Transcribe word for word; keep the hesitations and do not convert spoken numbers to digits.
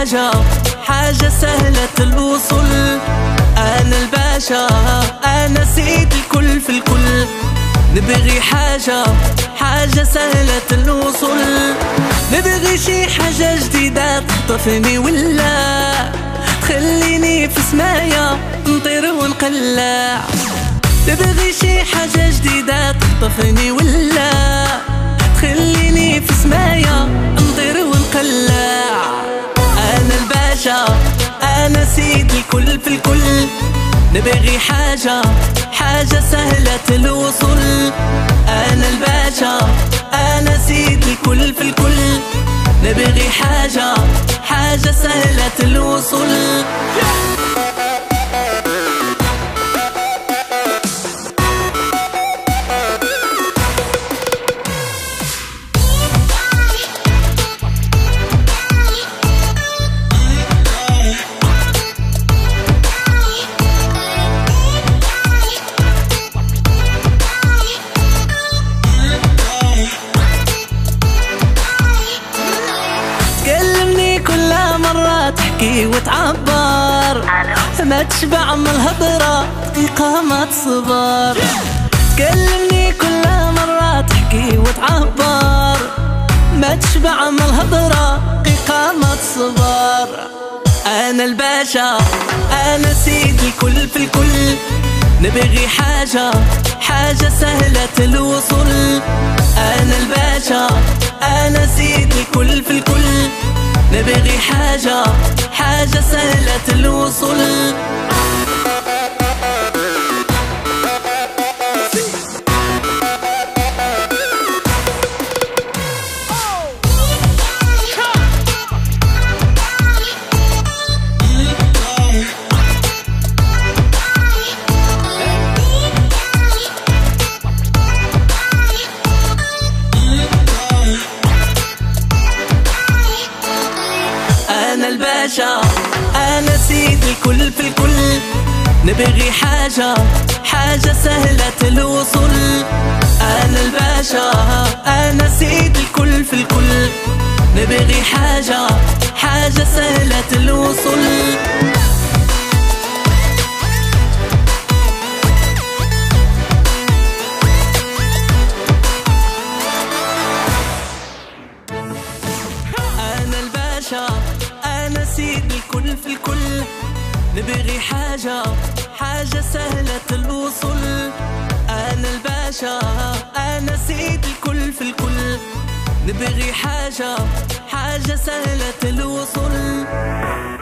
حاجة حاجة سهلة الوصول. أنا الباشا أنا سيد الكل في الكل. نبغي حاجة حاجة سهلة الوصول. نبغي شي حاجة جديدة تخطفني ولا تخليني في سمايا نطير ونقلع. نبغي شي حاجة جديدة تخطفني ولا تخليني في سمايا نطير ونقلع. أنا الباشا أنا سيد الكل في الكل. نبغي حاجة حاجة سهلة الوصول. أنا الباشا أنا سيد الكل في الكل. نبغي حاجة حاجة سهلة الوصول. تحكي وتعبر ما تشبع من الهضرة دقيقة ما تصبر. تكلمني كل مرة تحكي وتعبر ما تشبع من الهضرة دقيقة ما تصبر. أنا الباشا أنا سيد الكل في الكل. نبغي حاجة حاجة سهلة الوصول. أنا الباشا أنا سيد الكل في الكل. نبغي حاجة حاجة سهلة الوصول. أنا الباشا أنا سيد الكل في الكل. نبغي حاجة حاجة سهلة الوصول. أنا الباشا أنا سيد الكل في الكل. نبغي حاجة حاجة سهلة الوصول. أنا الباشا أنا سيد الكل في الكل. نبغي حاجة حاجة سهلة الوصول. أنا الباشا أنا سيد الكل في الكل. نبغي حاجة حاجة سهلة الوصول.